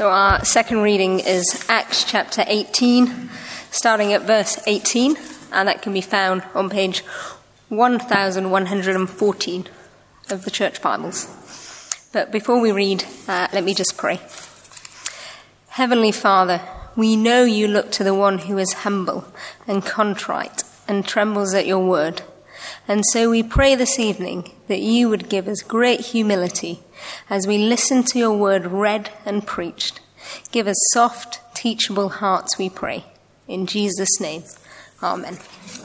So our second reading is Acts chapter 18, starting at verse 18, and that can be found on page 1114 of the Church Bibles. But before we read, let me just pray. Heavenly Father, we know you look to the one who is humble and contrite and trembles at your word. And so we pray this evening that you would give us great humility as we listen to your word read and preached. Give us soft, teachable hearts, we pray. In Jesus' name, amen.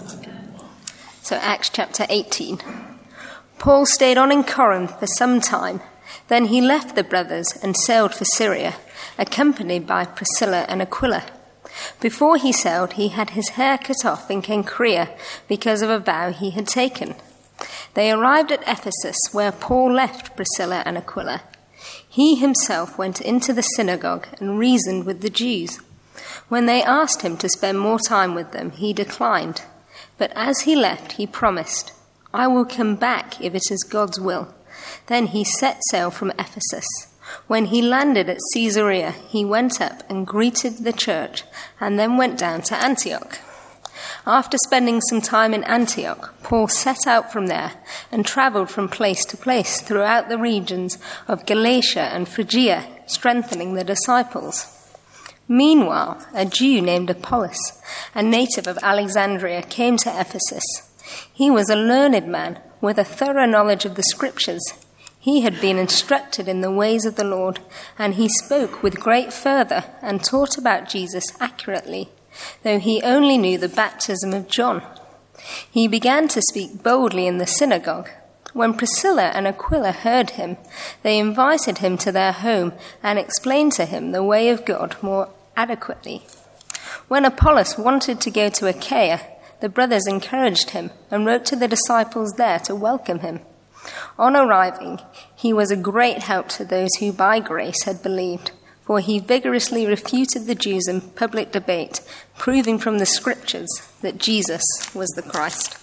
So Acts chapter 18. Paul stayed on in Corinth for some time. Then he left the brothers and sailed for Syria, accompanied by Priscilla and Aquila. Before he sailed, he had his hair cut off in Cenchrea because of a vow he had taken. They arrived at Ephesus, where Paul left Priscilla and Aquila. He himself went into the synagogue and reasoned with the Jews. When they asked him to spend more time with them, he declined. But as he left, he promised, "I will come back if it is God's will." Then he set sail from Ephesus. When he landed at Caesarea, he went up and greeted the church and then went down to Antioch. After spending some time in Antioch, Paul set out from there and travelled from place to place throughout the regions of Galatia and Phrygia, strengthening the disciples. Meanwhile, a Jew named Apollos, a native of Alexandria, came to Ephesus. He was a learned man with a thorough knowledge of the Scriptures. He had been instructed in the ways of the Lord, and he spoke with great fervour and taught about Jesus accurately, though he only knew the baptism of John. He began to speak boldly in the synagogue. When Priscilla and Aquila heard him, they invited him to their home and explained to him the way of God more adequately. When Apollos wanted to go to Achaia, the brothers encouraged him and wrote to the disciples there to welcome him. On arriving, he was a great help to those who by grace had believed, for he vigorously refuted the Jews in public debate, proving from the Scriptures that Jesus was the Christ.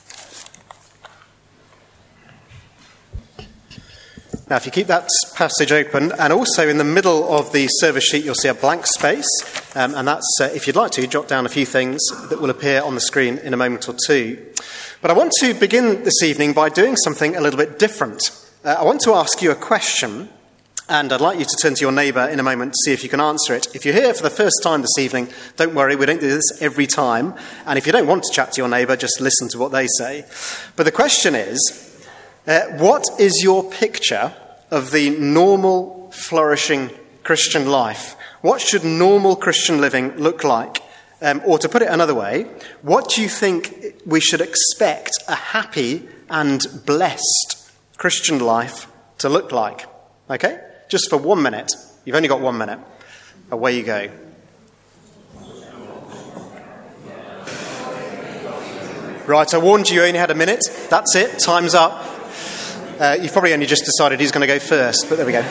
Now, if you keep that passage open, and also in the middle of the service sheet, you'll see a blank space, and that's, if you'd like to, jot down a few things that will appear on the screen in a moment or two. But I want to begin this evening by doing something a little bit different. I want to ask you a question, and I'd like you to turn to your neighbour in a moment to see if you can answer it. If you're here for the first time this evening, don't worry, we don't do this every time. And if you don't want to chat to your neighbour, just listen to what they say. But the question is, what is your picture of the normal, flourishing Christian life? What should normal Christian living look like? Or to put it another way, what do you think we should expect a happy and blessed Christian life to look like? Okay? Just for 1 minute. You've only got 1 minute. Away you go. Right, I warned you only had a minute. That's it. Time's up. You've probably only just decided who's going to go first, but there we go.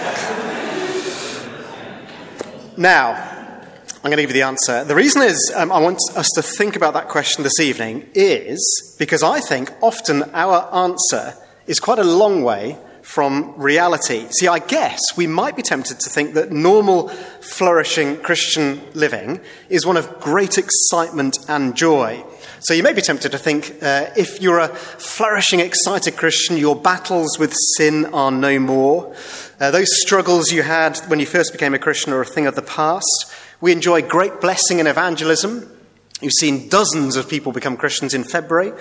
Now, I'm going to give you the answer. The reason is I want us to think about that question this evening is because I think often our answer is quite a long way from reality. See, I guess we might be tempted to think that normal, flourishing Christian living is one of great excitement and joy. So you may be tempted to think if you're a flourishing, excited Christian, your battles with sin are no more. Those struggles you had when you first became a Christian are a thing of the past. We enjoy great blessing and evangelism. You've seen dozens of people become Christians in February.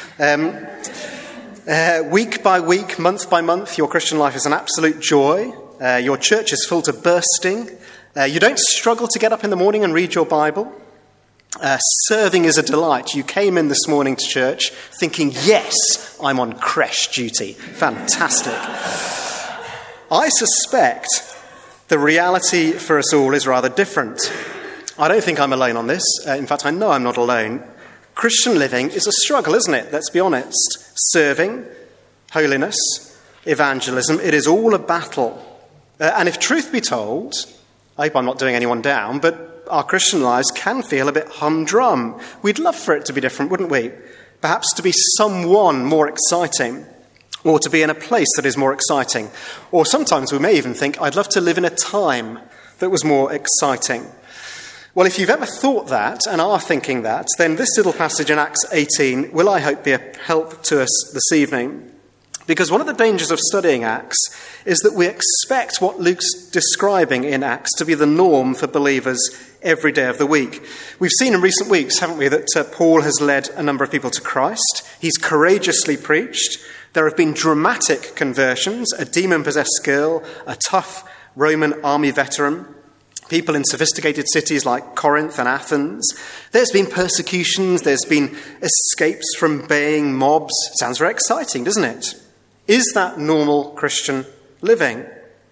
Week by week, month by month, your Christian life is an absolute joy. Your church is full to bursting. You don't struggle to get up in the morning and read your Bible. Serving is a delight. You came in this morning to church thinking, yes, I'm on creche duty. Fantastic. I suspect the reality for us all is rather different. I don't think I'm alone on this. In fact, I know I'm not alone. Christian living is a struggle, isn't it? Let's be honest. Serving, holiness, evangelism, it is all a battle. And if truth be told, I hope I'm not doing anyone down, but our Christian lives can feel a bit humdrum. We'd love for it to be different, wouldn't we? Perhaps to be someone more exciting, or to be in a place that is more exciting. Or sometimes we may even think, I'd love to live in a time that was more exciting? Well, if you've ever thought that and are thinking that, then this little passage in Acts 18 will, I hope, be a help to us this evening. Because one of the dangers of studying Acts is that we expect what Luke's describing in Acts to be the norm for believers every day of the week. We've seen in recent weeks, haven't we, that Paul has led a number of people to Christ. He's courageously preached. There have been dramatic conversions, a demon-possessed girl, a tough Roman army veteran, people in sophisticated cities like Corinth and Athens. There's been persecutions, there's been escapes from baying mobs. Sounds very exciting, doesn't it? Is that normal Christian living?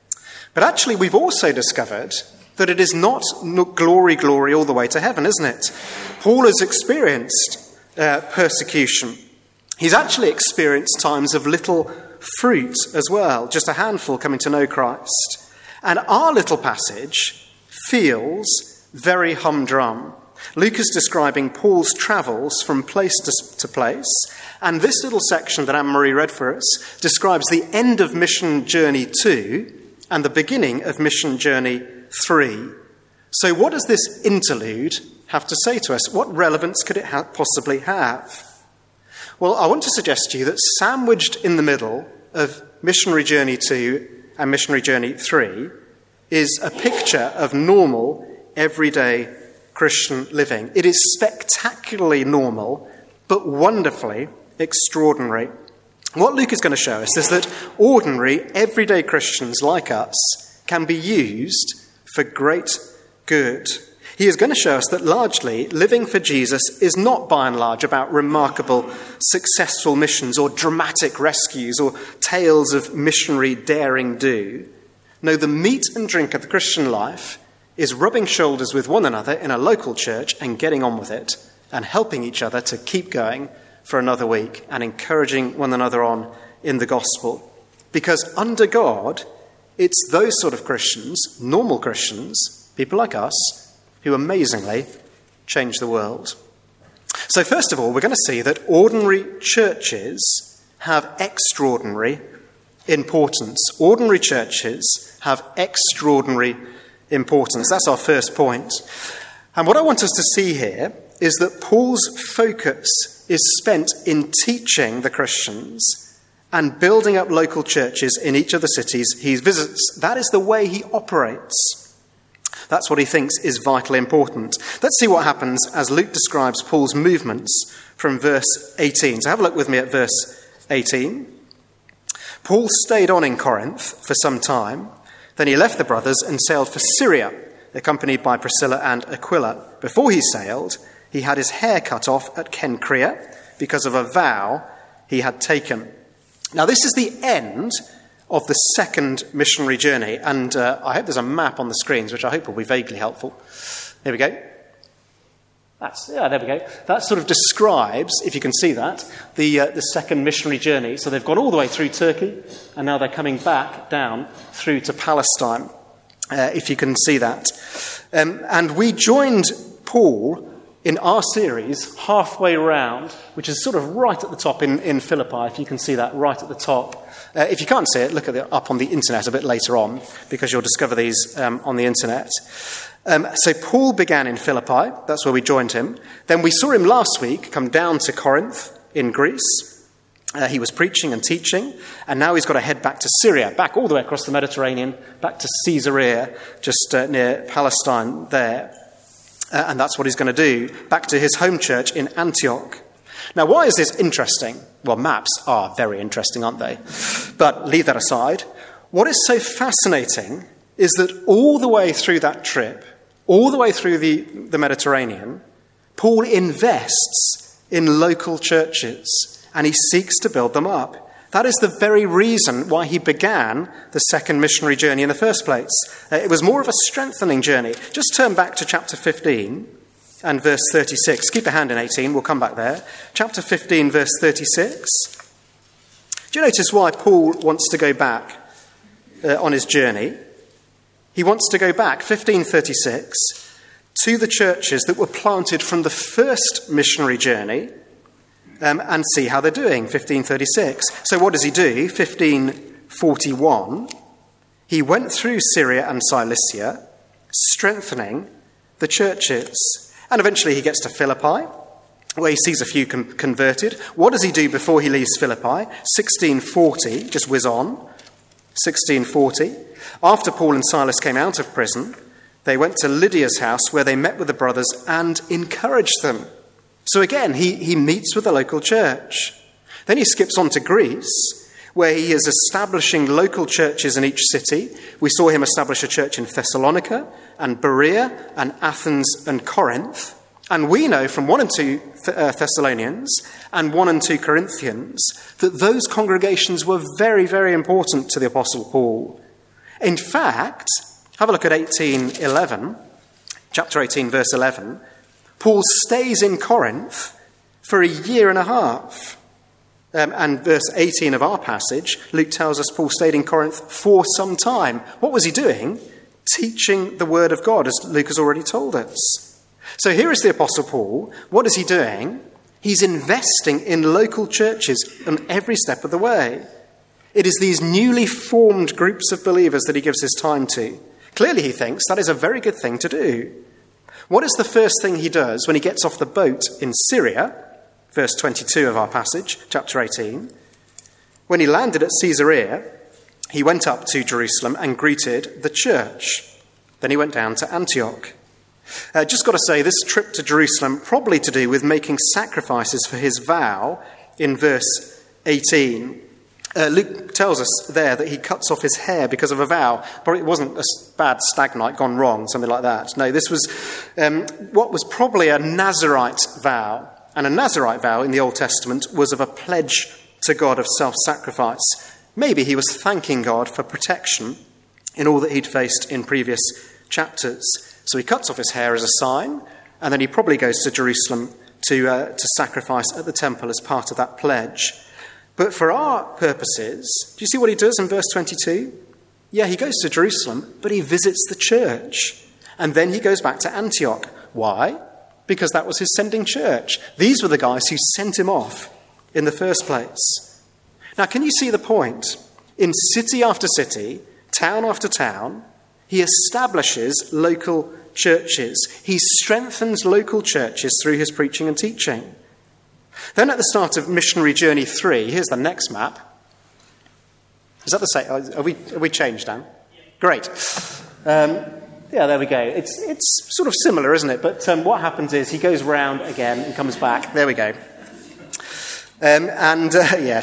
But actually, we've also discovered that it is not glory, glory all the way to heaven, isn't it? Paul has experienced persecution. He's actually experienced times of little fruit as well, just a handful coming to know Christ. And our little passage feels very humdrum. Luke is describing Paul's travels from place to place, and this little section that Anne-Marie read for us describes the end of mission journey 2 and the beginning of mission journey 3. So what does this interlude have to say to us? What relevance could it possibly have? Well, I want to suggest to you that sandwiched in the middle of missionary journey 2 and missionary journey 3 is a picture of normal, everyday Christian living. It is spectacularly normal, but wonderfully extraordinary. What Luke is going to show us is that ordinary, everyday Christians like us can be used for great good. He is going to show us that largely living for Jesus is not by and large about remarkable, successful missions or dramatic rescues or tales of missionary daring do. No, the meat and drink of the Christian life is rubbing shoulders with one another in a local church and getting on with it and helping each other to keep going for another week and encouraging one another on in the gospel. Because under God, it's those sort of Christians, normal Christians, people like us, who amazingly change the world. So first of all, we're going to see that ordinary churches have extraordinary importance. Ordinary churches have extraordinary importance. That's our first point. And what I want us to see here is that Paul's focus is spent in teaching the Christians and building up local churches in each of the cities he visits. That is the way he operates. That's what he thinks is vitally important. Let's see what happens as Luke describes Paul's movements from verse 18. So have a look with me at verse 18. Paul stayed on in Corinth for some time. Then he left the brothers and sailed for Syria, accompanied by Priscilla and Aquila. Before he sailed, he had his hair cut off at Cenchrea because of a vow he had taken. Now, this is the end of the second missionary journey, and I hope there's a map on the screens, which I hope will be vaguely helpful. There we go. There we go. That sort of describes, if you can see that, the second missionary journey. So they've gone all the way through Turkey, and now they're coming back down through to Palestine, if you can see that. And we joined Paul in our series halfway round, which is sort of right at the top in Philippi, if you can see that right at the top. If you can't see it, look at it up on the internet a bit later on, because you'll discover these on the internet. So Paul began in Philippi. That's where we joined him. Then we saw him last week come down to Corinth in Greece. He was preaching and teaching, and now he's got to head back to Syria, back all the way across the Mediterranean, back to Caesarea, just near Palestine there. And that's what he's going to do, back to his home church in Antioch. Now, why is this interesting? Well, maps are very interesting, aren't they? But leave that aside. What is so fascinating is that all the way through that trip, all the way through the Mediterranean, Paul invests in local churches and he seeks to build them up. That is the very reason why he began the second missionary journey in the first place. It was more of a strengthening journey. Just turn back to chapter 15 and verse 36. Keep a hand in 18, we'll come back there. Chapter 15, verse 36. Do you notice why Paul wants to go back on his journey? He wants to go back, 1536, to the churches that were planted from the first missionary journey and see how they're doing, 1536. So what does he do? 1541, he went through Syria and Cilicia, strengthening the churches. And eventually he gets to Philippi, where he sees a few converted. What does he do before he leaves Philippi? 1640, just whiz on. 1640. After Paul and Silas came out of prison, they went to Lydia's house where they met with the brothers and encouraged them. So again, he meets with the local church. Then he skips on to Greece, where he is establishing local churches in each city. We saw him establish a church in Thessalonica and Berea and Athens and Corinth. And we know from 1 and 2 Thessalonians and 1 and 2 Corinthians that those congregations were very, very important to the Apostle Paul. In fact, have a look at chapter 18, verse 11. Paul stays in Corinth for a year and a half. And verse 18 of our passage, Luke tells us Paul stayed in Corinth for some time. What was he doing? Teaching the word of God, as Luke has already told us. So here is the Apostle Paul. What is he doing? He's investing in local churches on every step of the way. It is these newly formed groups of believers that he gives his time to. Clearly he thinks that is a very good thing to do. What is the first thing he does when he gets off the boat in Syria? Verse 22 of our passage, chapter 18. When he landed at Caesarea, he went up to Jerusalem and greeted the church. Then he went down to Antioch. Just got to say, this trip to Jerusalem, probably to do with making sacrifices for his vow in verse 18. Luke tells us there that he cuts off his hair because of a vow. Probably it wasn't a bad stag night gone wrong, something like that. No, this was what was probably a Nazirite vow. And a Nazirite vow in the Old Testament was of a pledge to God of self-sacrifice. Maybe he was thanking God for protection in all that he'd faced in previous chapters. So he cuts off his hair as a sign, and then he probably goes to Jerusalem to sacrifice at the temple as part of that pledge. But for our purposes, do you see what he does in verse 22? Yeah, he goes to Jerusalem, but he visits the church. And then he goes back to Antioch. Why? Because that was his sending church. These were the guys who sent him off in the first place. Now, can you see the point? In city after city, town after town, he establishes local churches. He strengthens local churches through his preaching and teaching. Then at the start of Missionary Journey 3, here's the next map. Is that the same? Are we changed, Dan? Great. Yeah, there we go. It's sort of similar, isn't it? But what happens is he goes round again and comes back. There we go. Yes.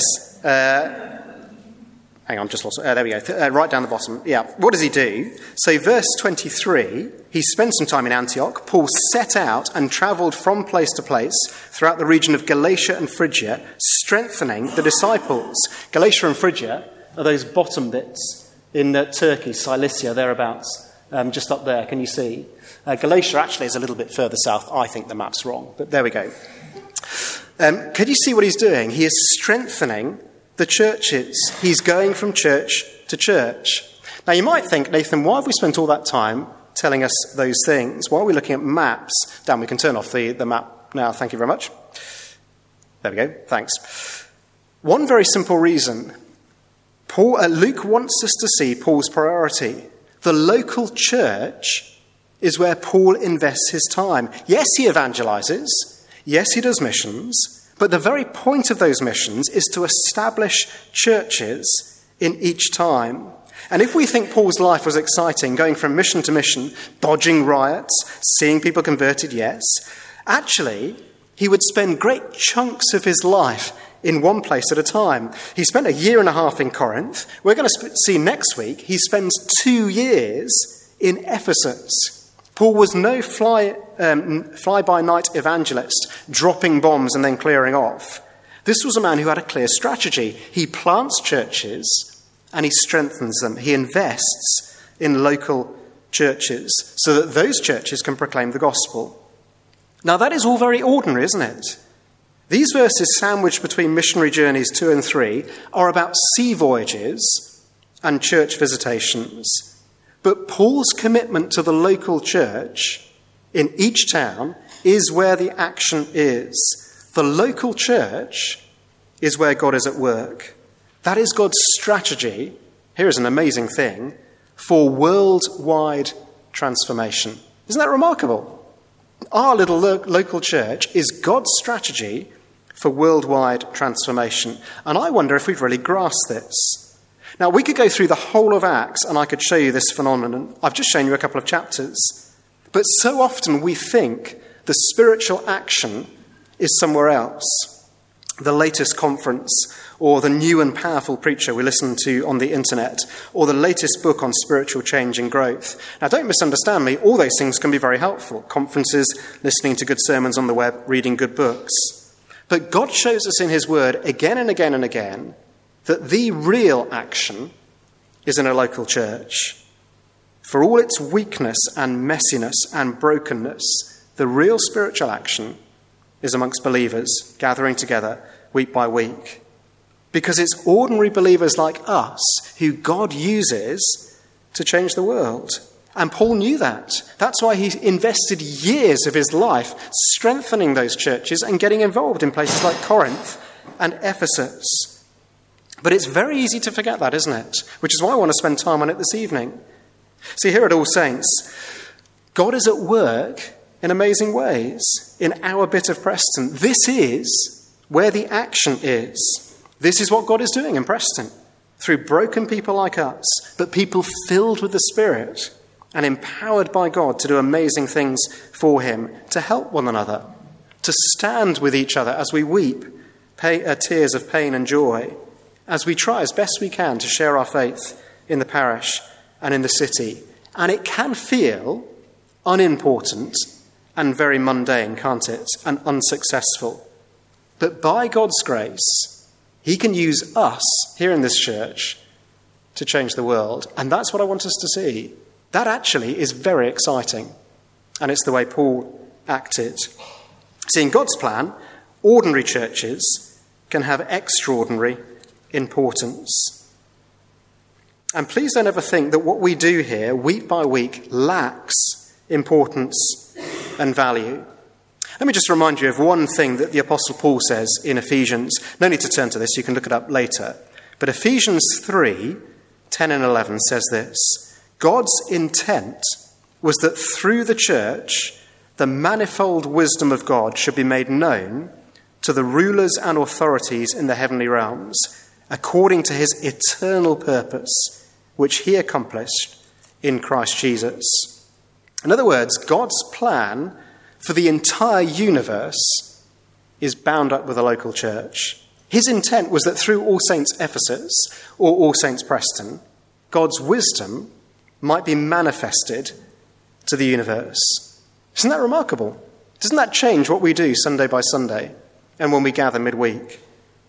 Hang on, just lost it. There we go. Right down the bottom. Yeah. What does he do? So verse 23, he spent some time in Antioch. Paul set out and travelled from place to place throughout the region of Galatia and Phrygia, strengthening the disciples. Galatia and Phrygia are those bottom bits in Turkey, Cilicia, thereabouts, just up there. Can you see? Galatia actually is a little bit further south. I think the map's wrong, but there we go. Can you see what he's doing? He is strengthening the churches. He's going from church to church. Now you might think, Nathan, why have we spent all that time telling us those things? Why are we looking at maps? Dan, we can turn off the map now. Thank you very much. There we go. Thanks. One very simple reason. Luke wants us to see Paul's priority. The local church is where Paul invests his time. Yes, he evangelizes. Yes, he does missions. But the very point of those missions is to establish churches in each time. And if we think Paul's life was exciting, going from mission to mission, dodging riots, seeing people converted, yes, actually, he would spend great chunks of his life in one place at a time. He spent a year and a half in Corinth. We're going to see next week he spends 2 years in Ephesus. Paul was no fly-by-night evangelist, dropping bombs and then clearing off. This was a man who had a clear strategy. He plants churches and he strengthens them. He invests in local churches so that those churches can proclaim the gospel. Now that is all very ordinary, isn't it? These verses sandwiched between missionary journeys 2 and 3 are about sea voyages and church visitations. But Paul's commitment to the local church in each town is where the action is. The local church is where God is at work. That is God's strategy, here is an amazing thing, for worldwide transformation. Isn't that remarkable? Our little local church is God's strategy for worldwide transformation. And I wonder if we've really grasped this. Now, we could go through the whole of Acts and I could show you this phenomenon. I've just shown you a couple of chapters. But so often we think the spiritual action is somewhere else. The latest conference, or the new and powerful preacher we listen to on the internet, or the latest book on spiritual change and growth. Now, don't misunderstand me. All those things can be very helpful. Conferences, listening to good sermons on the web, reading good books. But God shows us in his word again and again and again that the real action is in a local church. For all its weakness and messiness and brokenness, the real spiritual action is amongst believers gathering together week by week. Because it's ordinary believers like us who God uses to change the world. And Paul knew that. That's why he invested years of his life strengthening those churches and getting involved in places like Corinth and Ephesus. But it's very easy to forget that, isn't it? Which is why I want to spend time on it this evening. See, here at All Saints, God is at work in amazing ways in our bit of Preston. This is where the action is. This is what God is doing in Preston through broken people like us, but people filled with the Spirit and empowered by God to do amazing things for him, to help one another, to stand with each other as we weep tears of pain and joy, as we try as best we can to share our faith in the parish and in the city. And it can feel unimportant and very mundane, can't it? And unsuccessful. But by God's grace, he can use us here in this church to change the world. And that's what I want us to see. That actually is very exciting. And it's the way Paul acted. See, in God's plan, ordinary churches can have extraordinary importance. And please don't ever think that what we do here, week by week, lacks importance and value. Let me just remind you of one thing that the Apostle Paul says in Ephesians. No need to turn to this, you can look it up later. But Ephesians 3, 10 and 11 says this: God's intent was that through the church, the manifold wisdom of God should be made known to the rulers and authorities in the heavenly realms, according to his eternal purpose, which he accomplished in Christ Jesus. In other words, God's plan for the entire universe is bound up with a local church. His intent was that through All Saints Ephesus or All Saints Preston, God's wisdom might be manifested to the universe. Isn't that remarkable? Doesn't that change what we do Sunday by Sunday and when we gather midweek?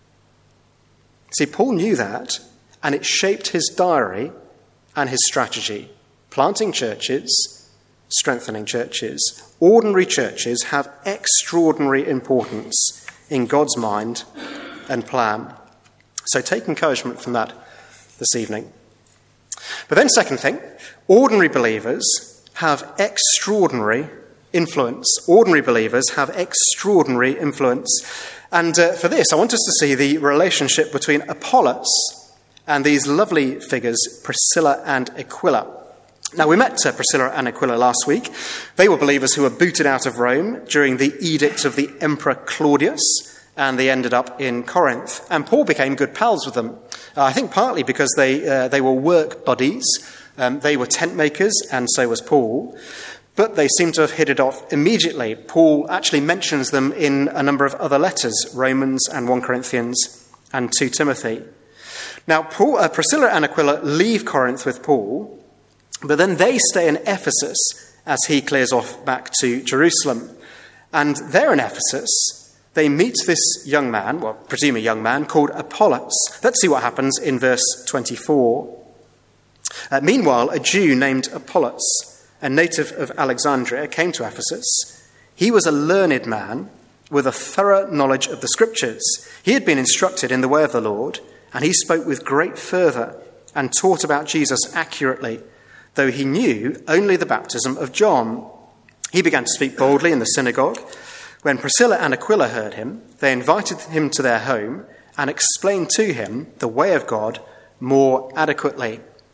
See, Paul knew that, and it shaped his diary and his strategy. Planting churches, strengthening churches. Ordinary churches have extraordinary importance in God's mind and plan. So take encouragement from that this evening. But then second thing, ordinary believers have extraordinary influence. Ordinary believers have extraordinary influence. And for this, I want us to see the relationship between Apollos and these lovely figures, Priscilla and Aquila. Now, we met Priscilla and Aquila last week. They were believers who were booted out of Rome during the edict of the Emperor Claudius, and they ended up in Corinth. And Paul became good pals with them. I think partly because they were work buddies. They were tent makers, and so was Paul. But they seem to have hit it off immediately. Paul actually mentions them in a number of other letters, Romans and 1 Corinthians and 2 Timothy. Now, Priscilla and Aquila leave Corinth with Paul, but then they stay in Ephesus as he clears off back to Jerusalem. And there in Ephesus, they meet this young man, well, presume a young man, called Apollos. Let's see what happens in verse 24. Meanwhile, a Jew named Apollos, a native of Alexandria, came to Ephesus. He was a learned man with a thorough knowledge of the Scriptures. He had been instructed in the way of the Lord, and he spoke with great fervour and taught about Jesus accurately, though he knew only the baptism of John. He began to speak boldly in the synagogue. When Priscilla and Aquila heard him, they invited him to their home and explained to him the way of God more adequately.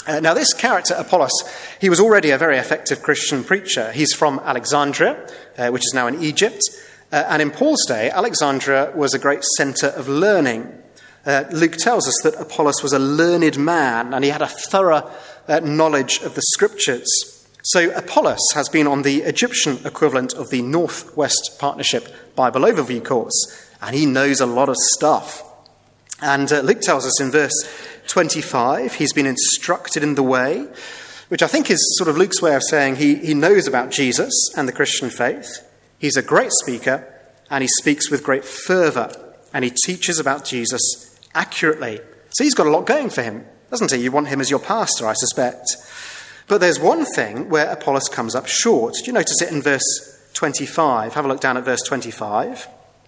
Now, this character, Apollos, he was already a very effective Christian preacher. He's from Alexandria, which is now in Egypt. And in Paul's day, Alexandria was a great centre of learning. Luke tells us that Apollos was a learned man, and he had a thorough knowledge of the scriptures. So Apollos has been on the Egyptian equivalent of the Northwest Partnership Bible Overview course, and he knows a lot of stuff. And Luke tells us in verse 25, he's been instructed in the way, which I think is sort of Luke's way of saying he knows about Jesus and the Christian faith. He's a great speaker, and he speaks with great fervour, and he teaches about Jesus accurately. So he's got a lot going for him, doesn't he? You want him as your pastor, I suspect. But there's one thing where Apollos comes up short. Do you notice it in verse 25? Have a look down at verse 25.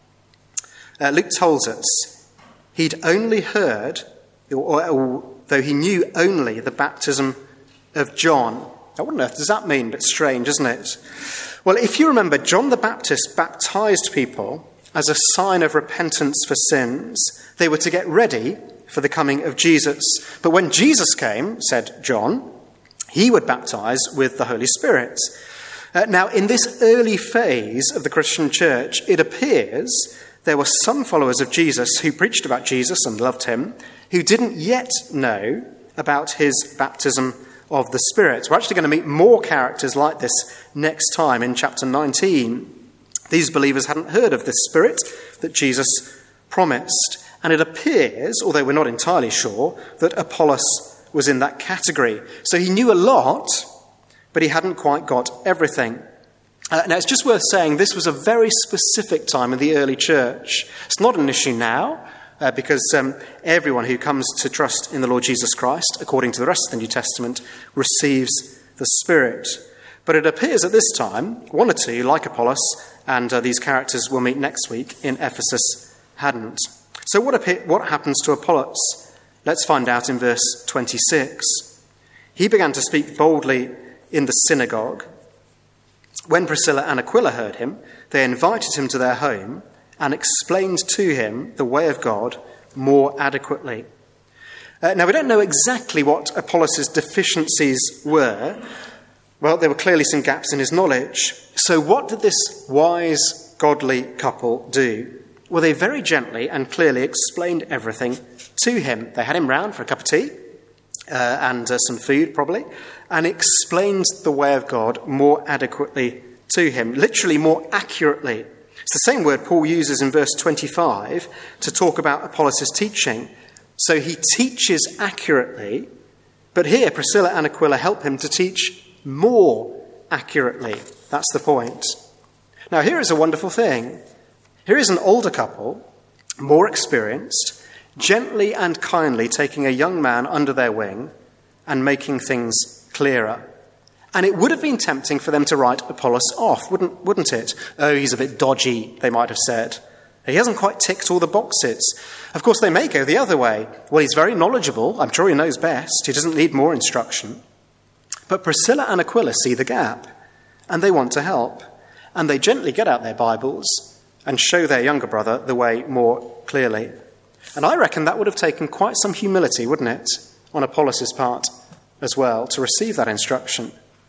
Luke tells us he'd only heard, or though he knew only the baptism of John. Now, what on earth does that mean? A bit strange, isn't it? Well, if you remember, John the Baptist baptized people as a sign of repentance for sins. They were to get ready for the coming of Jesus. But when Jesus came, said John, he would baptize with the Holy Spirit. Now, in this early phase of the Christian church, it appears there were some followers of Jesus who preached about Jesus and loved him, who didn't yet know about his baptism of the Spirit. We're actually going to meet more characters like this next time in chapter 19. These believers hadn't heard of the Spirit that Jesus promised. And it appears, although we're not entirely sure, that Apollos was in that category. So he knew a lot, but he hadn't quite got everything. Now, it's just worth saying this was a very specific time in the early church. It's not an issue now, because everyone who comes to trust in the Lord Jesus Christ, according to the rest of the New Testament, receives the Spirit. But it appears at this time, one or two, like Apollos, and these characters we'll meet next week in Ephesus, hadn't. So what happens to Apollos? Let's find out in verse 26. He began to speak boldly in the synagogue. When Priscilla and Aquila heard him, they invited him to their home and explained to him the way of God more adequately. Now, we don't know exactly what Apollos' deficiencies were. Well, there were clearly some gaps in his knowledge. So what did this wise, godly couple do? Well, they very gently and clearly explained everything to him. They had him round for a cup of tea and some food, probably, and explained the way of God more adequately to him, literally more accurately. It's the same word Paul uses in verse 25 to talk about Apollos' teaching. So he teaches accurately, but here Priscilla and Aquila help him to teach more accurately. That's the point. Now, here is a wonderful thing. Here is an older couple, more experienced, gently and kindly taking a young man under their wing and making things clearer. And it would have been tempting for them to write Apollos off, wouldn't it? Oh, he's a bit dodgy, they might have said. He hasn't quite ticked all the boxes. Of course, they may go the other way. Well, he's very knowledgeable. I'm sure he knows best. He doesn't need more instruction. But Priscilla and Aquila see the gap, and they want to help. And they gently get out their Bibles and show their younger brother the way more clearly. And I reckon that would have taken quite some humility, wouldn't it, on Apollos' part as well, to receive that instruction.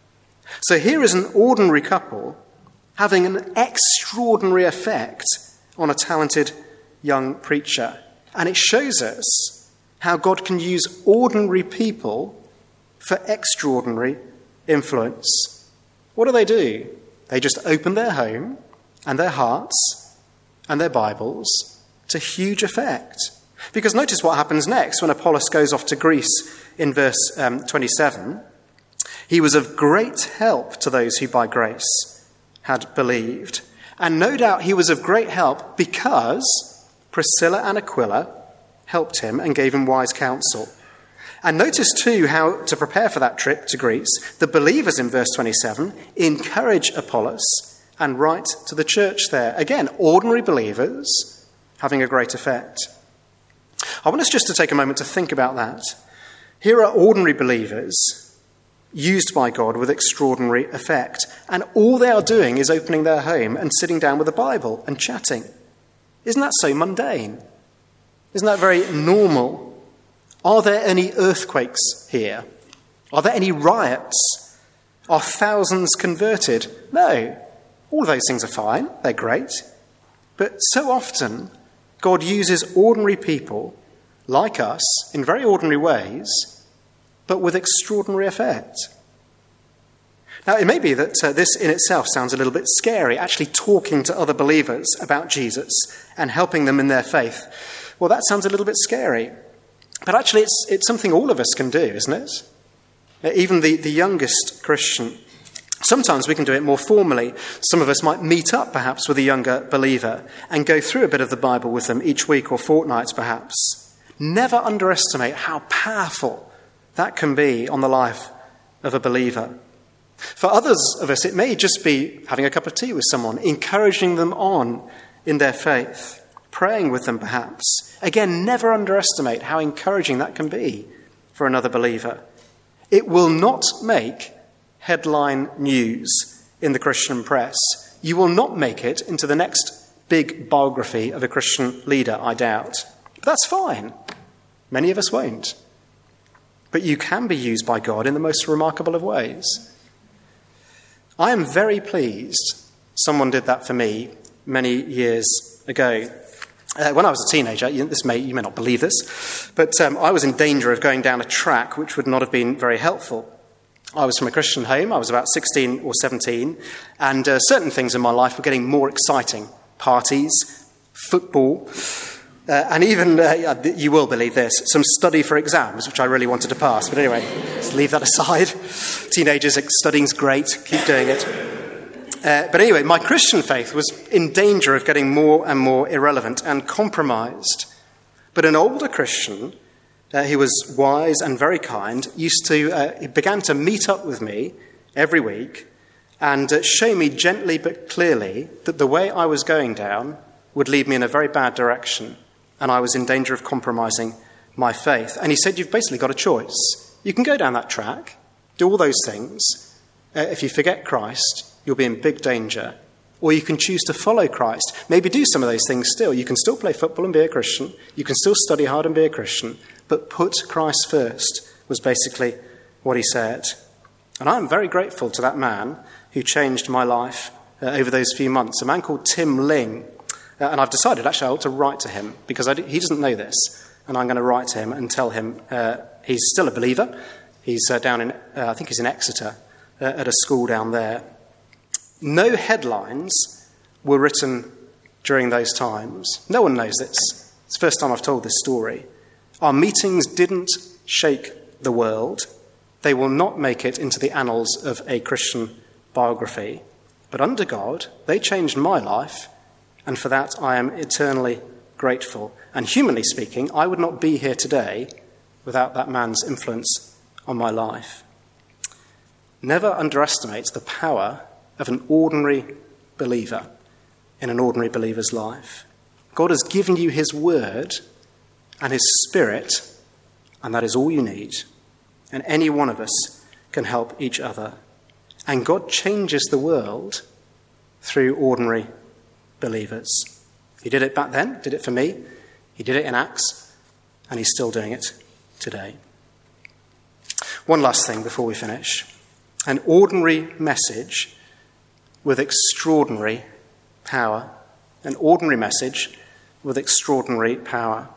So here is an ordinary couple having an extraordinary effect on a talented young preacher. And it shows us how God can use ordinary people for extraordinary influence. What do? They just open their home and their hearts and their Bibles to huge effect. Because notice what happens next when Apollos goes off to Greece in verse 27. He was of great help to those who by grace had believed. And no doubt he was of great help because Priscilla and Aquila helped him and gave him wise counsel. And notice too how, to prepare for that trip to Greece, the believers in verse 27 encourage Apollos and write to the church there. Again, ordinary believers having a great effect. I want us just to take a moment to think about that. Here are ordinary believers used by God with extraordinary effect. And all they are doing is opening their home and sitting down with a Bible and chatting. Isn't that so mundane? Isn't that very normal? Are there any earthquakes here? Are there any riots? Are thousands converted? No. All of those things are fine. They're great. But so often, God uses ordinary people like us in very ordinary ways, but with extraordinary effect. Now, it may be that this in itself sounds a little bit scary, actually talking to other believers about Jesus and helping them in their faith. Well, that sounds a little bit scary. But actually, it's something all of us can do, isn't it? Even the youngest Christian. Sometimes we can do it more formally. Some of us might meet up, perhaps, with a younger believer and go through a bit of the Bible with them each week or fortnight, perhaps. Never underestimate how powerful that can be on the life of a believer. For others of us, it may just be having a cup of tea with someone, encouraging them on in their faith, praying with them perhaps. Again, never underestimate how encouraging that can be for another believer. It will not make headline news in the Christian press. You will not make it into the next big biography of a Christian leader, I doubt. But that's fine. Many of us won't. But you can be used by God in the most remarkable of ways. I am very pleased someone did that for me many years ago. When I was a teenager, you may not believe this, but I was in danger of going down a track which would not have been very helpful. I was from a Christian home. I was about 16 or 17, and certain things in my life were getting more exciting. Parties, football, and even, you will believe this, some study for exams, which I really wanted to pass. But anyway, let's leave that aside. Teenagers, studying's great. Keep doing it. But anyway, my Christian faith was in danger of getting more and more irrelevant and compromised. But an older Christian, he was wise and very kind, he began to meet up with me every week and show me gently but clearly that the way I was going down would lead me in a very bad direction, and I was in danger of compromising my faith. And he said, you've basically got a choice. You can go down that track, do all those things. If you forget Christ, you'll be in big danger. Or you can choose to follow Christ. Maybe do some of those things still. You can still play football and be a Christian. You can still study hard and be a Christian. But put Christ first was basically what he said. And I'm very grateful to that man who changed my life over those few months, a man called Tim Ling. And I've decided, actually, I ought to write to him because he doesn't know this. And I'm going to write to him and tell him he's still a believer. He's down in, I think he's in Exeter, at a school down there. No headlines were written during those times. No one knows this. It's the first time I've told this story. Our meetings didn't shake the world. They will not make it into the annals of a Christian biography. But under God, they changed my life, and for that I am eternally grateful. And humanly speaking, I would not be here today without that man's influence on my life. Never underestimate the power of an ordinary believer in an ordinary believer's life. God has given you his word and his spirit, and that is all you need. And any one of us can help each other. And God changes the world through ordinary believers. He did it back then, did it for me. He did it in Acts, and he's still doing it today. One last thing before we finish. An ordinary message with extraordinary power. An ordinary message with extraordinary power.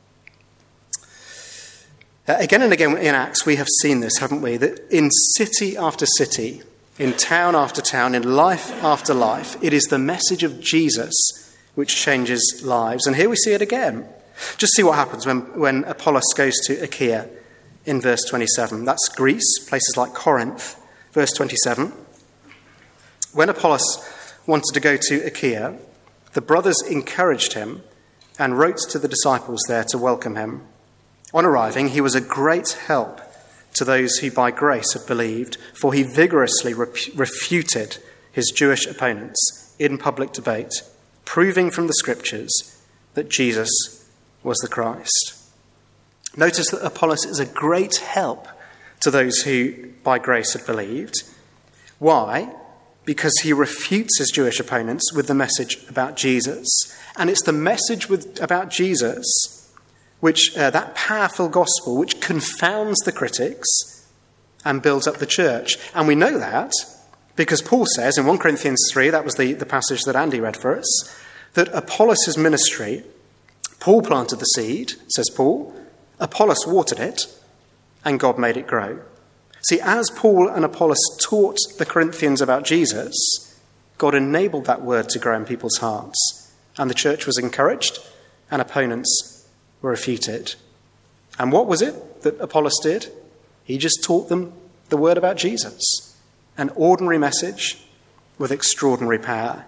Again and again in Acts we have seen this, haven't we? That in city after city, in town after town, in life after life, it is the message of Jesus which changes lives. And here we see it again. Just see what happens when Apollos goes to Achaia in verse 27. That's Greece, places like Corinth. Verse 27. When Apollos wanted to go to Achaia, the brothers encouraged him and wrote to the disciples there to welcome him. On arriving, he was a great help to those who by grace had believed, for he vigorously refuted his Jewish opponents in public debate, proving from the scriptures that Jesus was the Christ. Notice that Apollos is a great help to those who by grace had believed. Why? Because he refutes his Jewish opponents with the message about Jesus. And it's the message about Jesus, which that powerful gospel, which confounds the critics and builds up the church. And we know that because Paul says in 1 Corinthians 3, that was the passage that Andy read for us, that Apollos' ministry, Paul planted the seed, says Paul, Apollos watered it, and God made it grow. See, as Paul and Apollos taught the Corinthians about Jesus, God enabled that word to grow in people's hearts, and the church was encouraged, and opponents were refuted. And what was it that Apollos did? He just taught them the word about Jesus, an ordinary message with extraordinary power.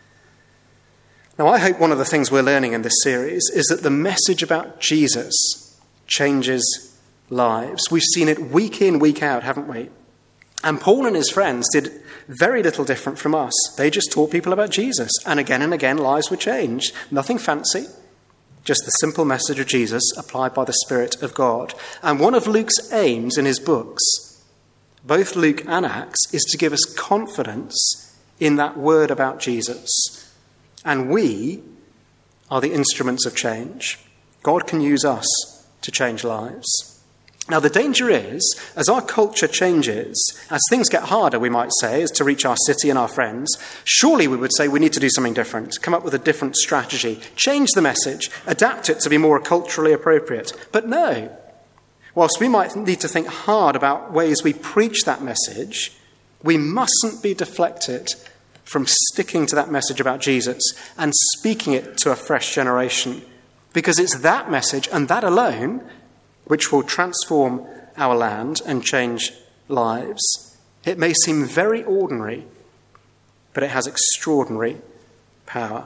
Now, I hope one of the things we're learning in this series is that the message about Jesus changes lives. We've seen it week in, week out, haven't we? And Paul and his friends did very little different from us. They just taught people about Jesus. And again, lives were changed. Nothing fancy, just the simple message of Jesus applied by the Spirit of God. And one of Luke's aims in his books, both Luke and Acts, is to give us confidence in that word about Jesus. And we are the instruments of change. God can use us to change lives. Now, the danger is, as our culture changes, as things get harder, we might say, as to reach our city and our friends, surely we would say we need to do something different, come up with a different strategy, change the message, adapt it to be more culturally appropriate. But no, whilst we might need to think hard about ways we preach that message, we mustn't be deflected from sticking to that message about Jesus and speaking it to a fresh generation, because it's that message and that alone which will transform our land and change lives. It may seem very ordinary, but it has extraordinary power.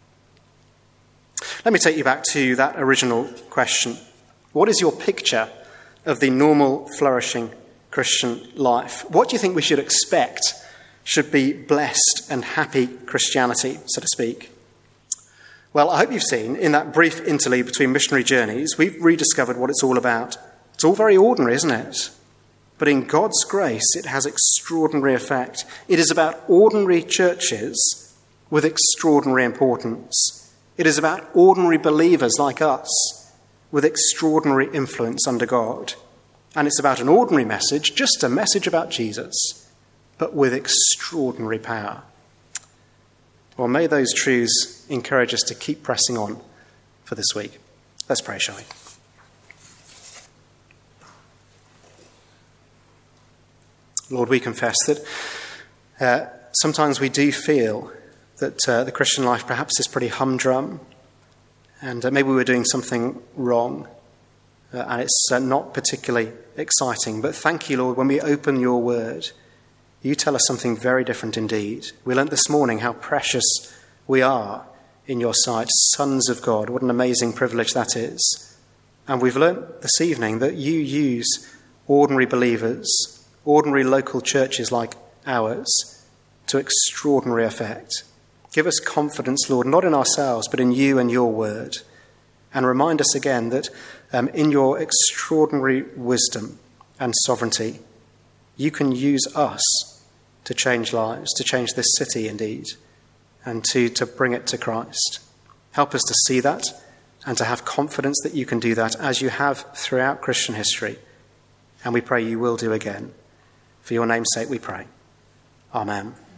Let me take you back to that original question. What is your picture of the normal, flourishing Christian life? What do you think we should expect should be blessed and happy Christianity, so to speak? Well, I hope you've seen in that brief interlude between missionary journeys, we've rediscovered what it's all about. It's all very ordinary, isn't it? But in God's grace, it has extraordinary effect. It is about ordinary churches with extraordinary importance. It is about ordinary believers like us with extraordinary influence under God. And it's about an ordinary message, just a message about Jesus, but with extraordinary power. Well, may those truths encourage us to keep pressing on for this week. Let's pray, shall we? Lord, we confess that sometimes we do feel that the Christian life perhaps is pretty humdrum, and maybe we're doing something wrong, and it's not particularly exciting. But thank you, Lord, when we open your word, you tell us something very different indeed. We learnt this morning how precious we are in your sight, sons of God. What an amazing privilege that is. And we've learnt this evening that you use ordinary believers, ordinary local churches like ours, to extraordinary effect. Give us confidence, Lord, not in ourselves, but in you and your word. And remind us again that in your extraordinary wisdom and sovereignty, you can use us to change lives, to change this city indeed, and to bring it to Christ. Help us to see that and to have confidence that you can do that as you have throughout Christian history. And we pray you will do again. For your name's sake we pray. Amen.